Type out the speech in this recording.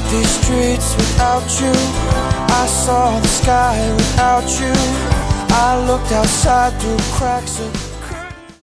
these streets without you. I saw the sky without you. I looked outside through cracks of